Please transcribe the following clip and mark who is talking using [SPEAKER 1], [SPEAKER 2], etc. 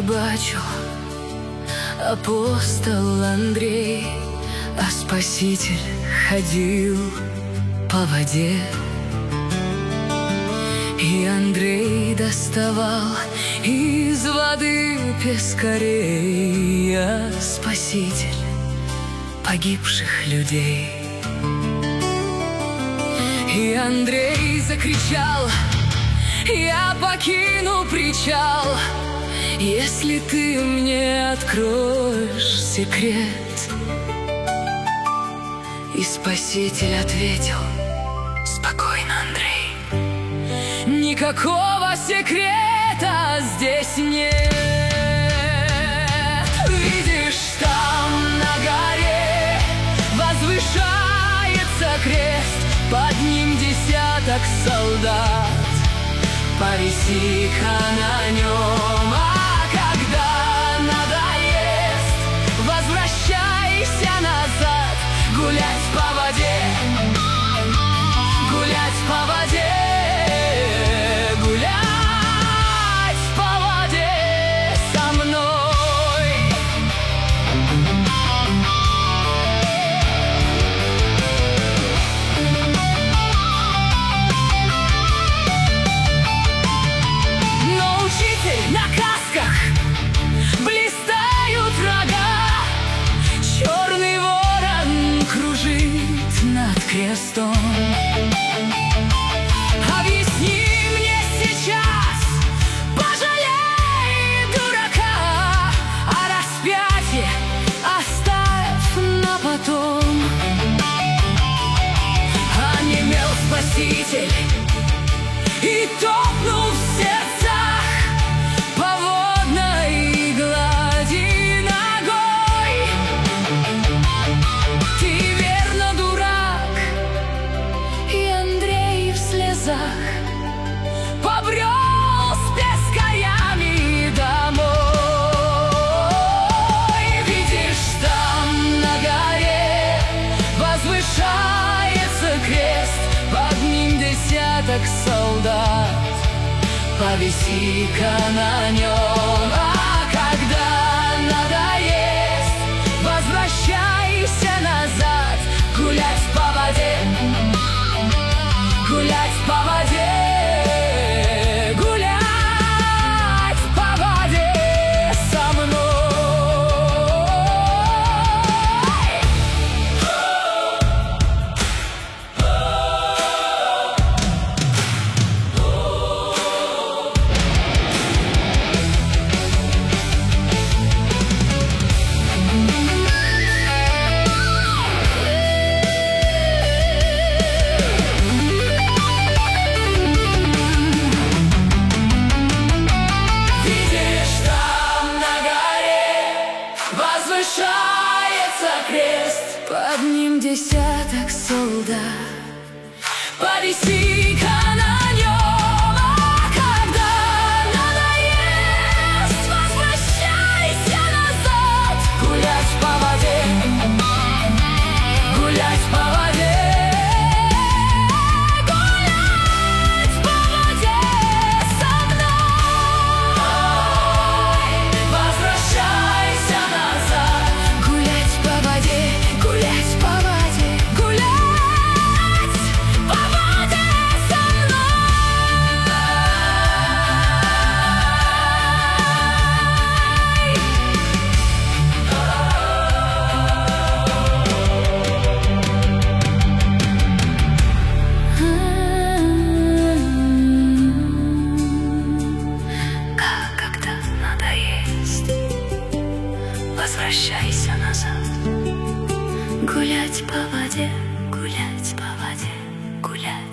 [SPEAKER 1] бачу, апостол Андрей, а Спаситель ходил по воде. И Андрей доставал из воды пескарей, а Спаситель погибших людей. И Андрей закричал: я покину причал, если ты мне откроешь секрет. И Спаситель ответил: спокойно, Андрей, никакого секрета здесь нет. Видишь, там на горе возвышается крест, под ним десяток солдат. Повиси-ка на нем, а когда надоест, возвращайся назад, гулять по воде, гулять по воде, гулять по воде со мной. Но учитель, на касках блистают рога, черный ворон кружит над крестом. Объясни мне сейчас, пожалей дурака, а распятие оставь на потом. Онемел Спаситель и топнул в сердцах по водной глади ногой. Ты верно дурак, и Андрей в слезах побрел с пескарями домой. Видишь, там на горе возвышается крест, под ним десяток солдат. Повиси-ка на нем, а когда надоест, возвращайся назад, гулять по воде, гулять по воде, гулять по воде со мной. Возвышается крест, под ним десяток солдат. Повиси-ка на нем, а когда надоест, возвращайся назад, гулять по воде, гулять по воде, гулять по воде со мной. Возвращайся назад, гулять по воде, гулять по воде, гулять по воде со мной. Когда надоест, возвращайся назад, гулять по воде, гулять по воде, гулять.